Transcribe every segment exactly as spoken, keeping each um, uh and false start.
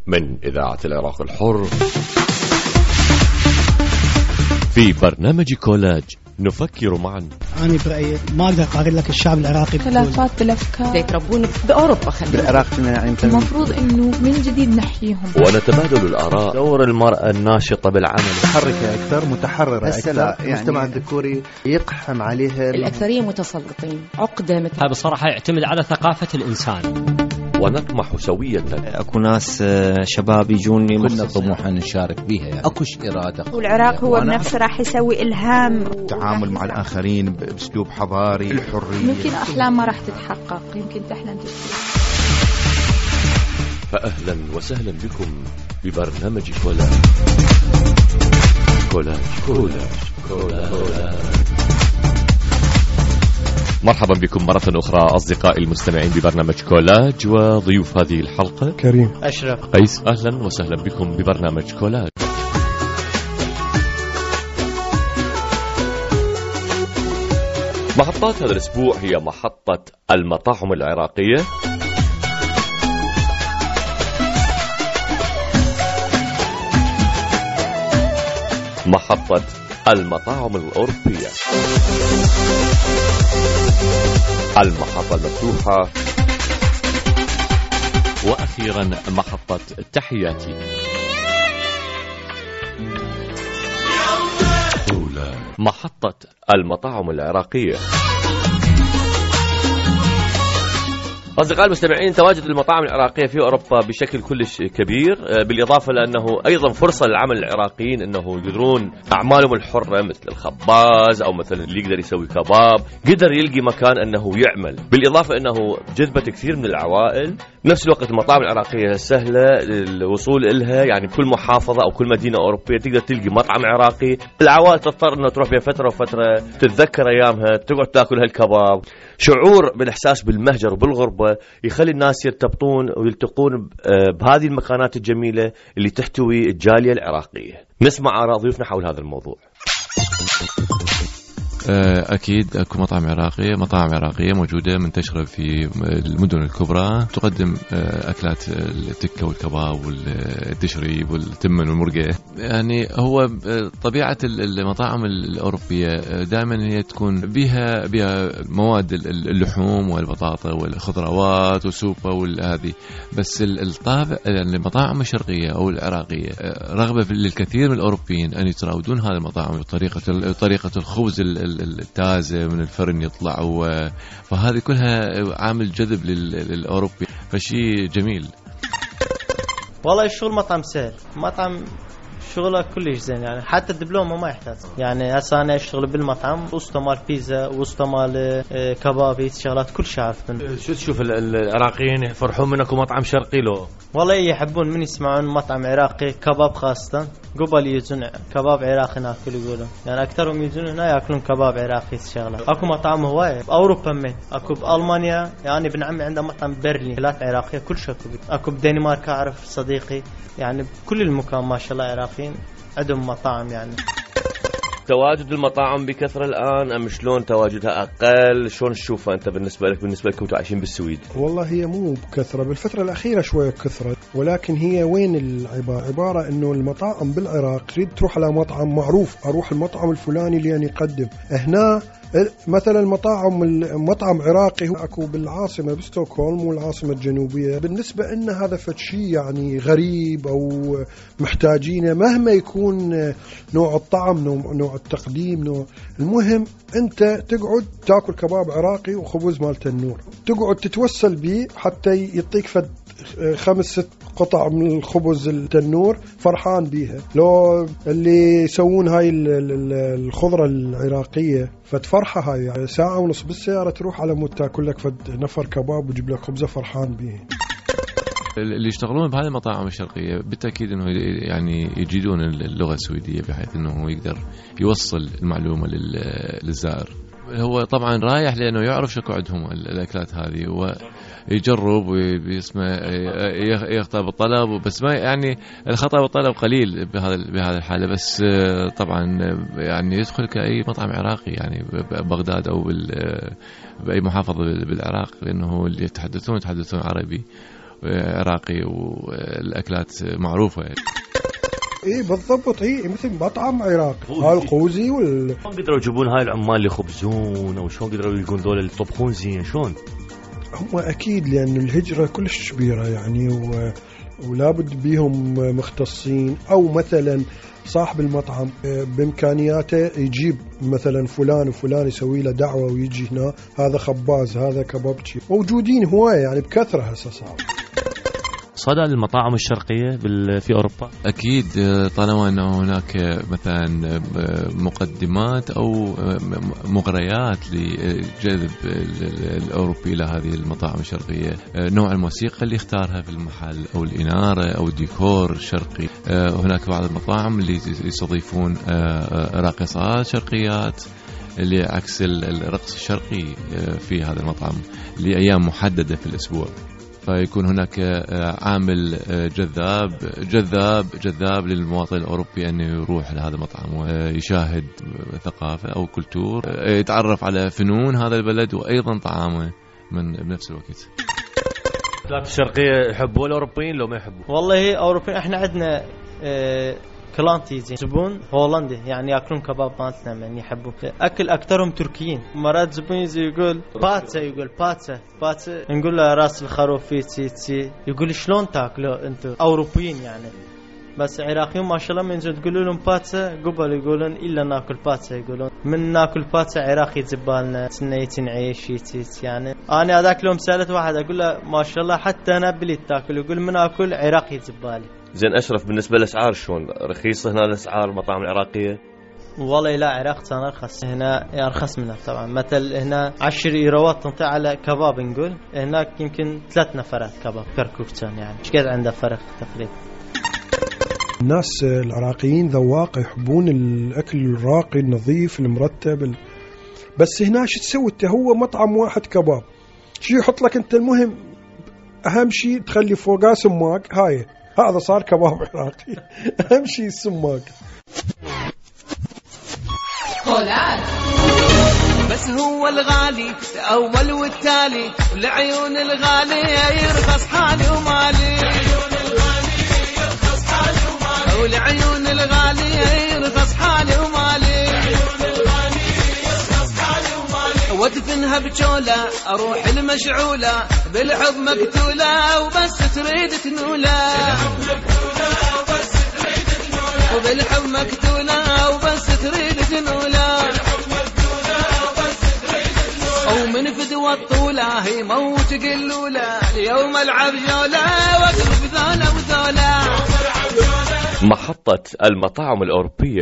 من إذاعة العراق الحر. في برنامج كولاج نفكر معا. أنا برأيي ما أقدر أقارن لك الشعب العراقي خلافات بالأفكار يتربون بأوروبا خلينا بالعراق يعني المفروض إنه من جديد نحييهم ونتبادل الآراء. دور المرأة الناشطة بالعمل متحركة أكثر متحررة أكثر يعني المجتمع الذكوري يقحم عليها الأكثرية متسلطين عقدة مثل هذا بصراحة يعتمد على ثقافة الإنسان. ونطمح سويا أكو ناس شباب يجوني كلنا طموحا نشارك بها يعني. أكوش إرادة. والعراق هو بنفسه راح يسوي إلهام التعامل مع الآخرين بأسلوب حضاري الحرية. يمكن أحلام ما راح تتحقق، يمكن تحلم تتحقق. فأهلا وسهلا بكم ببرنامج كولاج. كولاج كولاج كولاج, كولاج. مرحبا بكم مرة أخرى أصدقائي المستمعين ببرنامج كولاج، وضيوف هذه الحلقة كريم أشرف قيس. أهلا وسهلا بكم ببرنامج كولاج. محطات هذا الأسبوع هي محطة المطاعم العراقية، محطة المطاعم الأوروبية، المحطة المفتوحة، وأخيرا محطة تحياتي. محطة المطاعم العراقية. أصدقائي المستمعين، تواجد المطاعم العراقية في أوروبا بشكل كلش كبير، بالإضافة لأنه أيضا فرصة للعمل العراقيين أنه يقدرون أعمالهم الحرة مثل الخباز أو مثلا اللي يقدر يسوي كباب قدر يلقي مكان أنه يعمل، بالإضافة أنه جذبت كثير من العوائل. نفس الوقت المطاعم العراقية سهلة الوصول إلها، يعني بكل محافظة أو كل مدينة أوروبية تقدر تلقي مطعم عراقي. العوائل تضطر أنه تروح بين فترة وفترة تتذكر أيامها تقعد تأكل هالكباب. شعور بالإحساس بالمهجر وبالغربة يخلي الناس يرتبطون ويلتقون بهذه المكانات الجميلة اللي تحتوي الجالية العراقية. نسمع آراء ضيوفنا حول هذا الموضوع. أكيد أكو مطاعم عراقية مطاعم عراقية موجودة منتشرة في المدن الكبرى، تقدم أكلات التكة والكباب والتشريب والتمن والمرقة. يعني هو طبيعة المطاعم الأوروبية دائما هي تكون بها بها مواد اللحوم والبطاطا والخضروات والسوبة والهذه، بس الطابع يعني المطاعم الشرقية أو العراقية رغبة للكثير من الأوروبيين أن يتراودون هذه المطاعم بطريقة طريقة الخبز التازة من الفرن يطلع، فهذه كلها عامل جذب للأوروبي، فشي جميل. والله الشغل مطعم سهل، مطعم شغله كلش زين، يعني حتى الدبلومه ما يحتاج. يعني هسه انا اشتغل بالمطعم وسطه مال بيتزا وسطه مال كباب شغلات كل شيء عارفين. شو تشوف العراقيين يفرحون منك مطعم شرقي لو؟ والله يحبون من يسمعون مطعم عراقي كباب خاصه قبل يجون كباب عراقي ناكل يقولون، يعني اكثرهم يجون هنا ياكلون كباب عراقي شغله. اكو مطاعم هوايه باوروبا، من اكو بالمانيا، يعني ابن عمي عنده مطعم برلين اكلات عراقيه كل شيء. اكو بدنمارك اعرف صديقي، يعني بكل المكان ما شاء الله عراقيين عندهم مطاعم. يعني تواجد المطاعم بكثرة الآن أم شلون تواجدها أقل؟ شلون تشوفها أنت بالنسبة لك بالنسبة لكم عايشين بالسويد؟ والله هي مو بكثرة، بالفترة الأخيرة شوية كثرة، ولكن هي وين العبارة؟ عبارة إنه المطاعم بالعراق تريد تروح على مطعم معروف، أروح المطعم الفلاني اللي يعني يقدم هنا. مثلا المطاعم المطعم عراقي هو أكو بالعاصمة بستوكهولم والعاصمة الجنوبية، بالنسبة إن هذا فشي يعني غريب أو محتاجينه مهما يكون نوع الطعم نوع, نوع التقديم نوع. المهم أنت تقعد تأكل كباب عراقي وخبز مال تنور، تقعد تتوسل به حتى يعطيك فد خمس ست قطع من الخبز التنور فرحان بيها. لو اللي يسوون هاي الخضرة العراقية فتفرحة هاي، يعني ساعة ونص بالسيارة تروح على مود تاكل لك فد نفر كباب وجيب لك خبزة فرحان بيه. اللي يشتغلون بهذه المطاعم الشرقية بالتأكيد أنه يعني يجيدون اللغة السويدية بحيث أنه يقدر يوصل المعلومة للزائر. هو طبعا رايح لأنه يعرف شكو عندهم الأكلات هذه ويجرب ويسمع يخطأ بالطلب، بس ما يعني الخطأ بالطلب قليل بهذا بهذا الحالة. بس طبعا يعني يدخل كأي مطعم عراقي يعني ببغداد أو بأي محافظة بالعراق، لأنه اللي يتحدثون يتحدثون عربي عراقي والأكلات معروفة. ايه بالضبط، ايه مثل مطعم عراقي هاي القوزي وال شلون قدروا يجيبون هاي العمال اللي يخبزون، او شلون قدروا يلقون دول اللي يطبخون زين؟ شلون؟ هم اكيد لان الهجرة كلش كبيرة يعني و... ولابد بيهم مختصين، او مثلا صاحب المطعم بامكانياته يجيب مثلا فلان وفلان يسوي له دعوة ويجي هنا، هذا خباز هذا كبابتشي، موجودين هواية يعني بكثرة هسه صار. صدى المطاعم الشرقية في أوروبا؟ أكيد، طالما أنه هناك مثلا مقدمات أو مغريات لجذب الأوروبي إلى هذه المطاعم الشرقية، نوع الموسيقى اللي اختارها في المحل أو الإنارة أو الديكور الشرقي. هناك بعض المطاعم اللي يستضيفون راقصات شرقيات لعكس الرقص الشرقي في هذا المطعم لأيام محددة في الأسبوع، فيكون هناك عامل جذاب جذاب جذاب للمواطن الأوروبي أنه يروح لهذا المطعم ويشاهد ثقافة أو كولتور، يتعرف على فنون هذا البلد وأيضا طعامه من بنفس الوقت. الأكلات الشرقية يحبوا الأوروبيين لو ما يحبوا؟ والله أوروبيين إحنا عندنا اه كلانتي زبون هولندي يعني ياكلون كباب مالتنا يعني يحبوا اكل اكثرهم تركيين. مرات زبون يجي يقول باتسا، يقول باتسا باتسا، نقول له راس الخروف في تي تي، يقول شلون تاكلوا انتم اوروبيين يعني. بس عراقيين ما شاء الله من جد تقولوا لهم باتسا قبل يقولون الا ناكل باتسا، يقولون من ناكل باتسا عراقي زبالنا تنيت نعيش يعني. انا هذاك اليوم سالت واحد اقول له ما شاء الله حتى انا بليت تاكل، يقول من اكل عراقي زبالي. زين أشرف، بالنسبة للأسعار شلون؟ رخيصة هنا الأسعار المطاعم العراقية؟ والله لا، عراق كان أرخص، هنا أرخص منها طبعا. مثل هنا عشر إيروات تنطي على كباب نقول، هناك يمكن ثلاث نفرات كباب كركوك كان يعني. ايش قد عنده فرق تقريبا. الناس العراقيين ذواق، يحبون الأكل الراقي النظيف المرتب ال... بس هنا شو تسوي انت؟ هو مطعم واحد كباب، شو يحط لك انت؟ المهم أهم شيء تخلي فوقها سماق، هاي هذا صار كباب عراقي. أهم شيء السماق. بس هو الغالي أول والتالي، لعيون الغالي يرخص حالي ومالي، ولعيون الغالي يرخص حالي ومالي، وادفنها بجولة أروح المشعولة، بالحب مقتولة وبس تريد تنولة، وبالحب مقتولة وبس تريد تنولة، ومن فدوى الطولة هي موت قلولة، اليوم العب جولة واقرب ذولة وذولة. محطة المطاعم الأوروبية.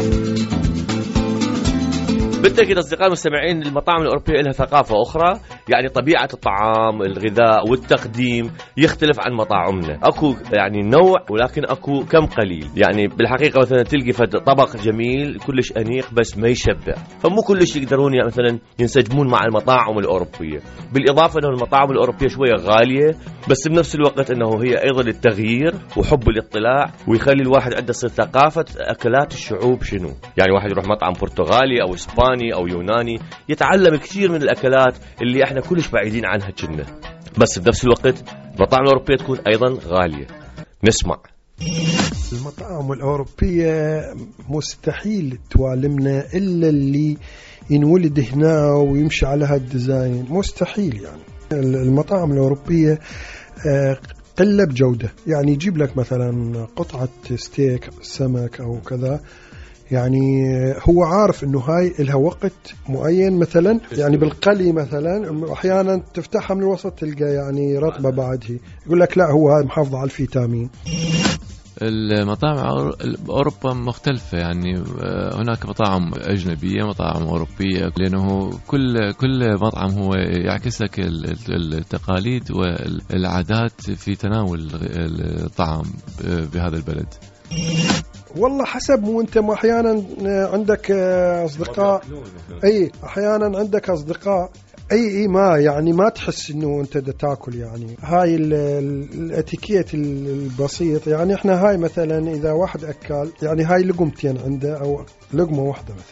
بالتأكيد أصدقائي المستمعين، المطاعم الأوروبية لها ثقافة أخرى، يعني طبيعة الطعام الغذاء والتقديم يختلف عن مطاعمنا. أكو يعني نوع ولكن أكو كم قليل، يعني بالحقيقة مثلا تلقي طبق جميل كلش أنيق بس ما يشبع، فمو كلش يقدرون يعني مثلا ينسجمون مع المطاعم الأوروبية. بالإضافة أنه المطاعم الأوروبية شوية غالية، بس بنفس الوقت أنه هي أيضا التغيير وحب الاطلاع، ويخلي الواحد عنده ثقافة أكلات الشعوب شنو. يعني واحد يروح مطعم برتغالي أو إسباني أو يوناني يتعلم الكثير من الأكلات اللي احنا كلش بعيدين عنها كنا، بس بنفس الوقت المطاعم الأوروبية تكون أيضا غالية. نسمع. المطاعم الأوروبية مستحيل توالمنا إلا اللي ينولد هنا ويمشي على هالديزاين، مستحيل يعني. المطاعم الأوروبية قلة بجودة، يعني يجيب لك مثلا قطعة ستيك سمك أو كذا، يعني هو عارف انه هاي لها وقت معين مثلا، يعني بالقلي مثلا احيانا تفتحها من الوسط تلقى يعني رطبة بعدها، يقول لك لا هو هاي محافظة على الفيتامين. المطاعم أوروبا مختلفة، يعني هناك مطاعم أجنبية مطاعم أوروبية، لأنه كل كل مطعم هو يعكس لك التقاليد والعادات في تناول الطعام بهذا البلد. والله حسب، مو انت احيانا عندك اصدقاء، اي احيانا عندك اصدقاء اي اي ما يعني ما تحس انه انت دا تاكل، يعني هاي الاتيكيت البسيط. يعني احنا هاي مثلا اذا واحد اكل يعني هاي لقمتين عنده او لقمه واحده مثلا،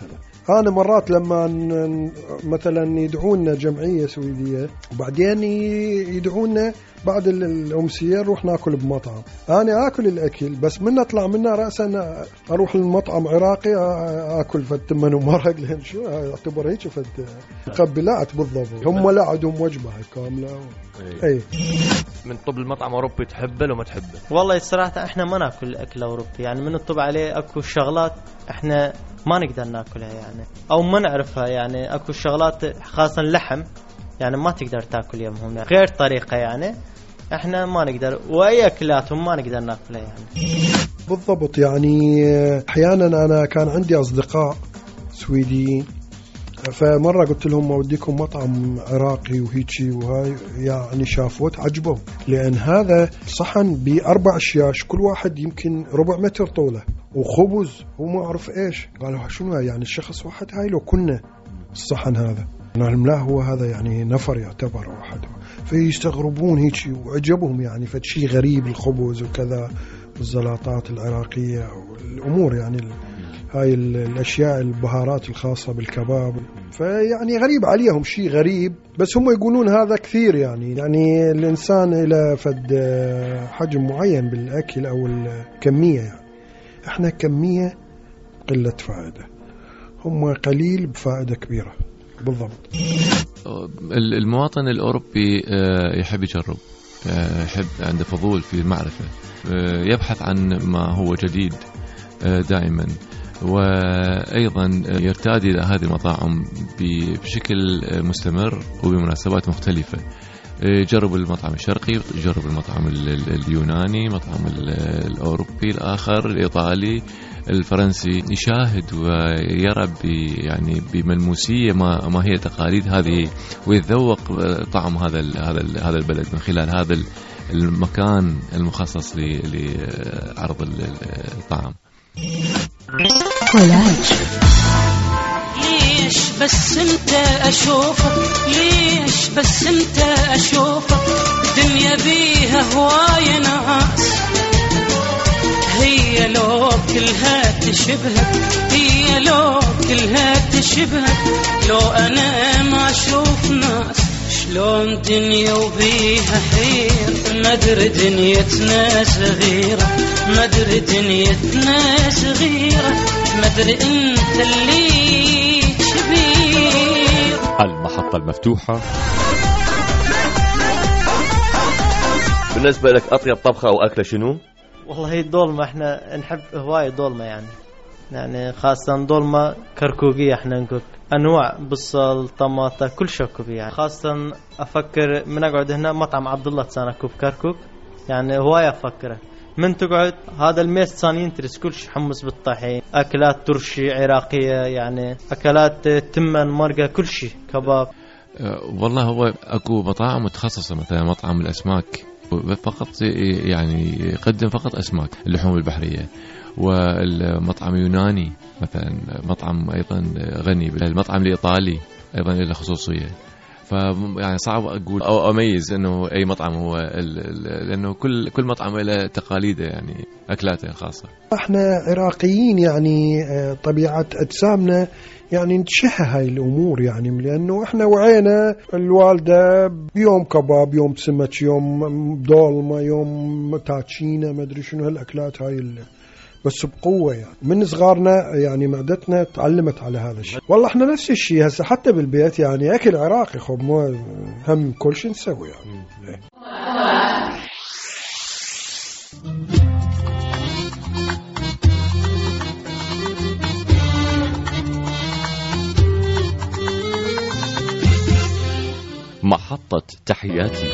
أنا مرات لما مثلا يدعونا جمعية سويدية وبعدين يدعونا بعد الأمسية نروح ناكل بمطعم، أنا آكل الأكل بس من أطلع منها رأسا أروح للمطعم عراقي آكل فتمن ومرق، لأن شو أعتبر هيك فت قبلات بالضبط. هم لا عندهم وجبة كاملة. أي من طب المطعم أوروبي تحبه لو ما تحبه؟ والله الصراحة إحنا ما ناكل أكل أوروبي، يعني من الطب عليه أكو شغلات إحنا ما نقدر ناكلها يعني أو ما نعرفها، يعني أكو شغلات خاصة اللحم يعني ما تقدر تاكل يمهم يعني غير طريقة، يعني احنا ما نقدر، واي اكلاتهم ما نقدر ناكلها يعني. بالضبط. يعني احيانا انا كان عندي اصدقاء سويديين، فمره قلت لهم اوديكم مطعم عراقي وهيجي وهاي، يعني شافوه عجبوا، لان هذا صحن باربع اشياش كل واحد يمكن ربع متر طوله وخبز وما اعرف ايش. قالوا شنو يعني الشخص واحد هاي لو كنا الصحن هذا؟ نعلم لا هو هذا يعني نفر يعتبر واحد، فيستغربون هيك وعجبهم يعني فشي غريب الخبز وكذا والزلاطات العراقية والأمور يعني هاي الأشياء البهارات الخاصة بالكباب، فيعني غريب عليهم شيء غريب، بس هم يقولون هذا كثير يعني يعني الإنسان إلى فد حجم معين بالأكل أو الكمية، يعني إحنا كمية قلة فائدة، هم قليل بفائدة كبيرة. بالضبط. المواطن الأوروبي يحب يجرب، يحب عنده فضول في المعرفة، يبحث عن ما هو جديد دائما، وأيضا يرتادي إلى هذه المطاعم بشكل مستمر وبمناسبات مختلفة. يجرب المطعم الشرقي، يجرب المطعم اليوناني، مطعم الأوروبي الآخر، الإيطالي، الفرنسي، يشاهد ويرى يعني بملموسية ما ما هي تقاليد هذه، ويتذوق طعم هذا هذا هذا البلد من خلال هذا المكان المخصص لعرض الطعام. ليش بس انت اشوفك، ليش بس انت اشوفك دنيا بيها هواية ناس، هي لو كلها تشبهك، هي لو كلها تشبهك، لو انا ما اشوف ناس شلون دنيا وبيها حير، مدري دنيتنا صغيرة، مدري دنيتنا صغيرة، مدري انت اللي كبير. المحطة المفتوحة. بالنسبة لك أطيب طبخة أو أكلة شنو؟ والله دولمة، احنا نحب هواية دولمة يعني يعني خاصة دولمة كركوكية، احنا نقول أنواع بصل طماطة كل شكو يعني. خاصة أفكر من أقعد هنا مطعم عبد الله تسانكوب كركوك، يعني هواية أفكره من تقعد هذا الميس ثانيين ترس كل شيء، حمص بالطحين، أكلات ترشي عراقية، يعني أكلات تمن مرقة كل شيء، كباب. أه والله هو أكو مطاعم متخصصة، مثلا مطعم الأسماك فقط يعني يقدم فقط أسماك، اللحوم البحرية، والمطعم يوناني مثلا مطعم أيضا غني، المطعم الإيطالي أيضا له خصوصية، فيعني صعب أقول أو أميز إنه أي مطعم هو لأنه كل كل مطعم له تقاليده يعني أكلاته الخاصة. إحنا عراقيين يعني طبيعة أجسامنا يعني نتشهى هاي الأمور، يعني لأنه إحنا وعينا الوالدة بيوم كباب، يوم سمك، يوم دولمة، يوم تاتشينة، ما أدري شنو هالأكلات هاي اللي بس بقوة يعني من صغارنا، يعني معدتنا تعلمت على هذا الشيء. والله احنا نفس الشيء هسه حتى بالبيت يعني أكل عراقي خب مو هم كل شيء نسوي يعني. محطة تحياتي.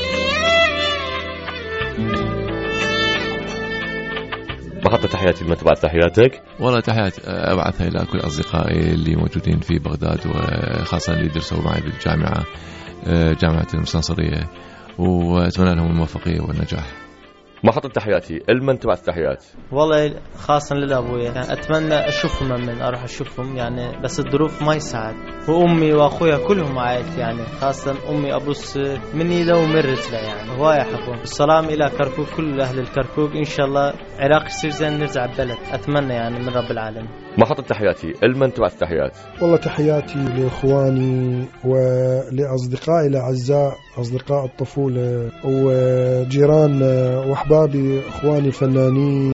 محطة تحياتي، ما تبعت تحياتك؟ والله تحياتي أبعثها إلى كل أصدقائي اللي موجودين في بغداد، وخاصة اللي درسوا معي بالجامعة، جامعة المستنصرية، وأتمنى لهم الموفقية والنجاح. محط تحياتي، لمن تبعث تحيات؟ والله خاصة للأبويا، يعني أتمنى أشوفهم من أروح أشوفهم يعني، بس الظروف ما يساعد، وأمي وأخويا كلهم عائلتي يعني، خاصة أمي أبوس مني لو مرت له يعني هواية أحبهم. السلام إلى كركوك، كل أهل الكركوك، إن شاء الله عراق يصير زين نرجع ببلد، أتمنى يعني من رب العالمين. محط تحياتي، لمن تبعث تحيات؟ والله تحياتي لإخواني ولأصدقائي الأعزاء، أصدقاء الطفولة وجيران وأحبابي إخواني الفنانين.